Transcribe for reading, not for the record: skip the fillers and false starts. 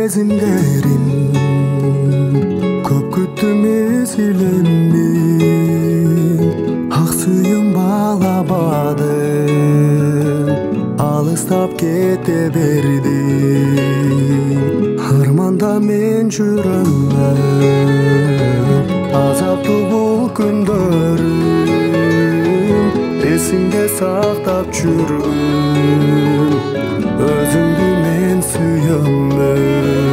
сезимдерим көп күттүм эсилемдин ак сүйүм баалабадым алыстап кете бердим арманда мен жүрөмүн азаптуу бул күндөрүм эсиңде сактап жүргүн өзүңдү мен сүйөмүн